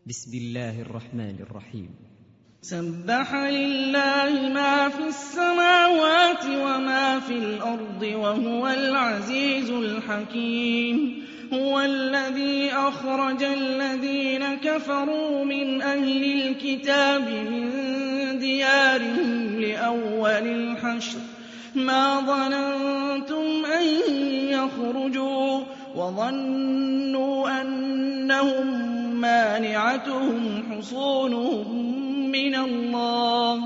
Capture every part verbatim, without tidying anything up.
بسم الله الرحمن الرحيم. سبح لله ما في السماوات وما في الأرض وهو العزيز الحكيم. هو الذي أخرج الذين كفروا من أهل الكتاب من ديارهم لأول الحشر ما ظننتم أن يخرجوا وظنوا أنهم مانعتهم حصونهم من الله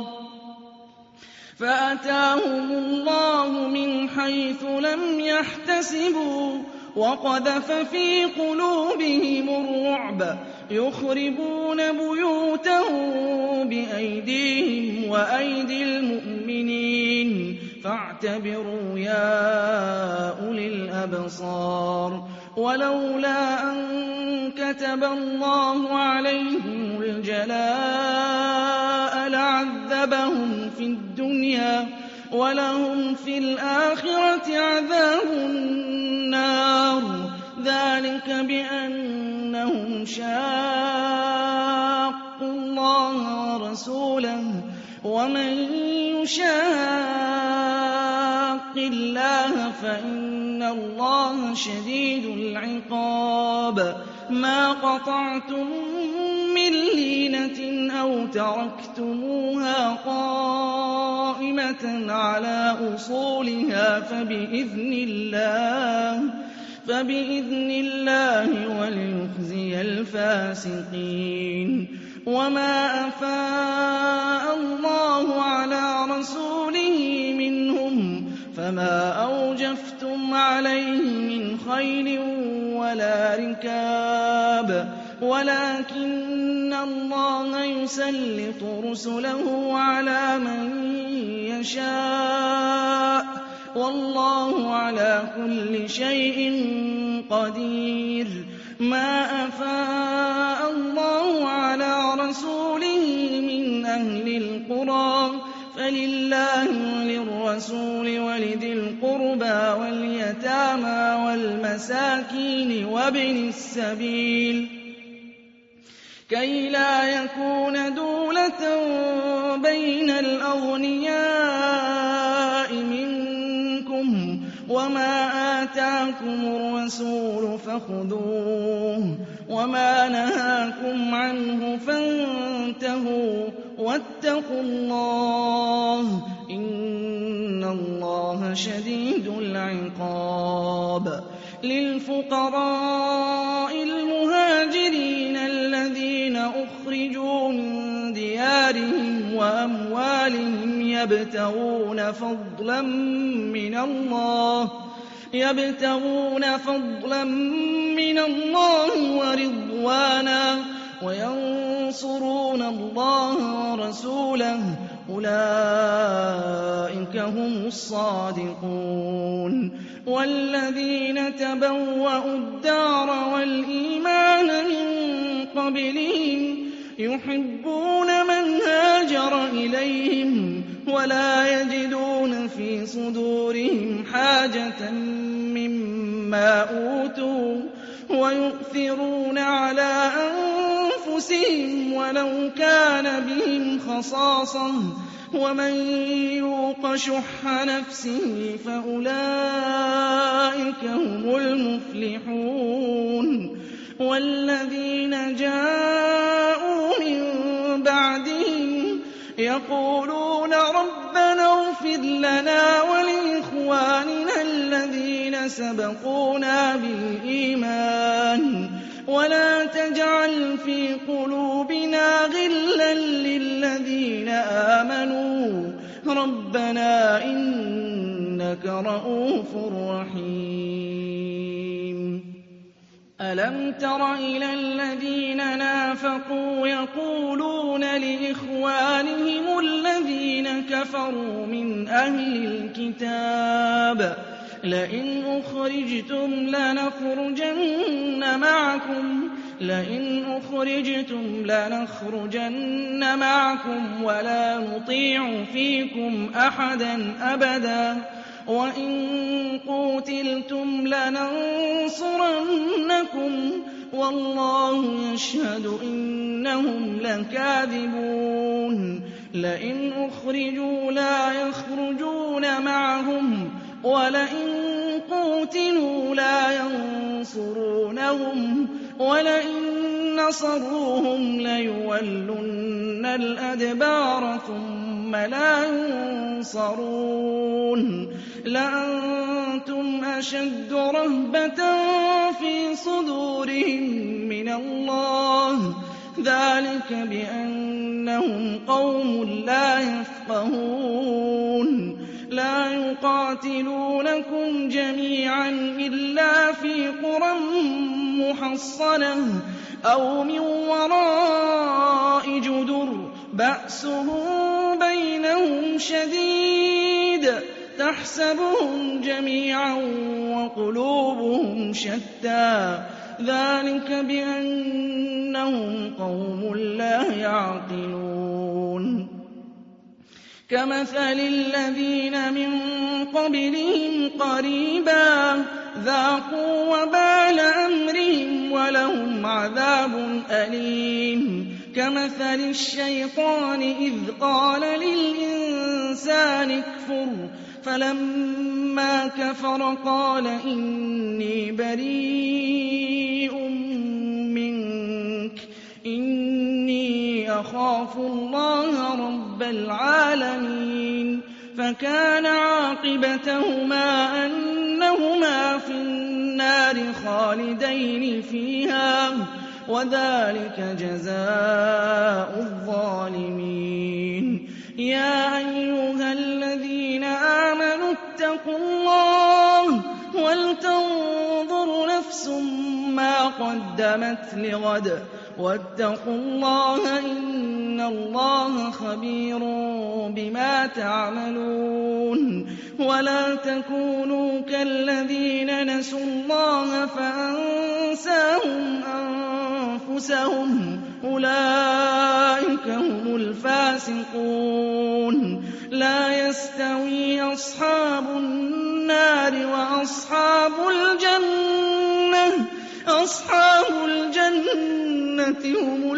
فأتاهم الله من حيث لم يحتسبوا وقذف في قلوبهم الرعب يخربون بيوتهم بأيديهم وأيدي المؤمنين فاعتبروا يا أولي الأبصار. ولولا أن كتب الله عليهم الجلاء لعذبهم في الدنيا ولهم في الآخرة عذاب النار ذلك بأنهم شاقوا الله ورسوله ومن يشاق الله فإن الله شديد العقاب. ما قطعتم من لينة أو تركتموها قائمة على أصولها فبإذن الله فبإذن الله وليخزي الفاسقين. وما أفاء الله على رسوله منهم فما أوجفتم عليه من خيل ولا ركاب ولكن الله يسلط رسله على من يشاء والله على كل شيء قدير. ما أفاء الله على رسوله من أهل القرى فلله وللرسول ولذي القربى واليتامى والمساكين وابن السبيل كي لا يكون دولة بين الأغنياء منكم وما آتاكم الرسول فخذوه وما نهاكم عنه فانتهوا واتقوا الله إن الله شديد العقاب. للفقراء المهاجرين الذين أخرجوا من ديارهم وأموالهم يبتغون فضلا من الله يبتغون فضلا من الله ورضوانا وينصرون الله ورسوله أولئك هم الصادقون. والذين تبوأوا الدار والإيمان من قبلهم يحبون من هاجر إليهم ولا يجدون في صدورهم حاجة مما أوتوا ويؤثرون على أنفسهم ولو كان بهم خصاصة ومن يوق شح نفسه فأولئك هم المفلحون. والذين جاءوا من بعدهم يقولون ربنا اغفر لنا ولإخواننا الذين سبقونا بالإيمان ولا تجعل في قلوبنا غلا للذين آمنوا ربنا إنك رءوف رحيم. ألم تر إلى الذين نافقوا يقولون لإخوانهم الذين كفروا من أهل الكتاب لئن أخرجتم لنخرجن معكم لئن أخرجتم لنخرجن معكم ولا نطيع فيكم أحدا أبدا وإن قوتلتم لننصرنكم وَاللَّهُ يَشْهَدُ إِنَّهُمْ لَكَاذِبُونَ لَئِنْ أُخْرِجُوا لَا يَخْرُجُونَ مَعَهُمْ وَلَئِن قُوتِلُوا لَا يَنصُرُونَهُمْ وَلَئِن نَّصَرُوهُمْ لَيُوَلُّنَّ الْأَدْبَارَ ثُمَّ لَا يُنصَرُونَ لَأَنتُمْ أَشَدُّ رَهْبَةً فِي صُدُورِهِم مِّنَ اللَّهِ ۚ ذَٰلِكَ بِأَنَّهُمْ قَوْمٌ لَّا يَفْقَهُونَ لَا يُقَاتِلُونَكُمْ جَمِيعًا إِلَّا فِي قُرًى مُّحَصَّنَةٍ أَوْ مِن وَرَاءِ جُدُرٍ بَأْسُهُم بَيْنَهُمْ شَدِيدٌ تَحْسَبُهُمْ جَمِيعًا وَقُلُوبُهُمْ شَتَّىٰ ذَٰلِكَ بِأَنَّهُمْ قَوْمٌ لَّا يَعْقِلُونَ كَمَثَلِ الَّذِينَ مِن قَبْلِهِمْ قَرِيبًا ذَاقُوا وَبَالَ أَمْرِهِمْ وَلَهُمْ عَذَابٌ أَلِيمٌ كَمَثَلِ الشَّيْطَانِ إِذْ قَالَ لِلْإِنسَانِ اكْفُرْ فَلَمَّا كَفَرَ قَالَ إِنِّي بَرِيءٌ مِّنكَ إِنِّي أَخَافُ اللَّهَ رَبَّ الْعَالَمِينَ فَكَانَ عَاقِبَتَهُمَا أَنَّهُمَا فِي النَّارِ خَالِدَيْنِ فِيهَا ۚ وَذَٰلِكَ جَزَاءُ الظَّالِمِينَ يَا أَيُّهَا الَّذِينَ آمَنُوا اتَّقُوا اللَّهَ وَلْتَنظُرْ نَفْسٌ مَّا قَدَّمَتْ لِغَدٍ ۖ وَاتَّقُوا اللَّهَ ۚ إِنَّ اللَّهَ خَبِيرٌ بِمَا تَعْمَلُونَ وَلَا تَكُونُوا كَالَّذِينَ نَسُوا اللَّهَ فَأَنسَاهُمْ أَنفُسَهُمْ ۚ أُولَٰئِكَ هُمُ الْفَاسِقُونَ لَا يَسْتَوِي أَصْحَابُ النَّارِ وَأَصْحَابُ الْجَنَّةِ أَصْحَابُ الْجَنَّةِ هُمُ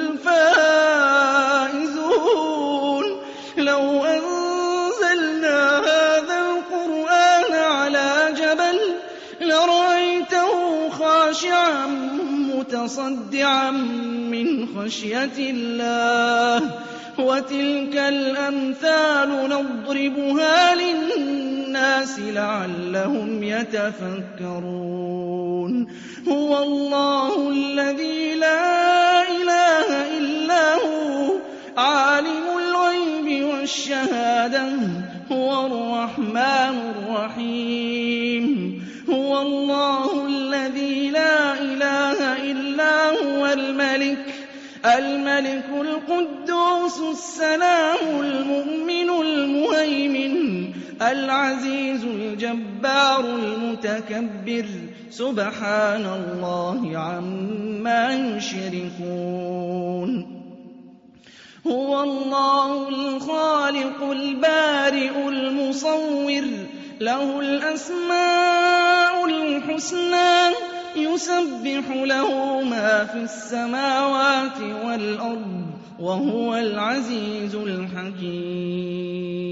الْفَائِزُونَ لَوْ أَنزَلْنَا هَٰذَا الْقُرْآنَ عَلَىٰ جَبَلٍ لَّرَأَيْتَهُ خَاشِعًا مُّتَصَدِّعًا مِّنْ خَشْيَةِ اللَّهِ ۚ وَتِلْكَ الْأَمْثَالُ نَضْرِبُهَا لِلنَّاسِ لَعَلَّهُمْ يَتَفَكَّرُونَ هُوَ اللَّهُ الَّذِي لَا إِلَٰهَ إِلَّا هُوَ عَالِمُ الْغَيْبِ وَالشَّهَادَةِ هُوَ الرَّحْمَٰنُ الرَّحِيمُ هُوَ اللَّهُ الَّذِي لَا إِلَٰهَ إِلَّا هُوَ الْمَلِكُ الْمَلِكُ الْقُدُّوسُ السَّلَامُ الْمُؤْمِنُ الْمُهَيْمِنُ الْعَزِيزُ الْجَبَّارُ الْمُتَكَبِّرُ سُبْحَانَ اللَّهِ عَمَّا يُشْرِكُونَ هُوَ اللَّهُ الْخَالِقُ الْبَارِئُ الْمُصَوِّرُ لَهُ الْأَسْمَاءُ الْحُسْنَىٰ يُسَبِّحُ لَهُ مَا فِي السَّمَاوَاتِ وَالْأَرْضِ ۖ وَهُوَ الْعَزِيزُ الْحَكِيمُ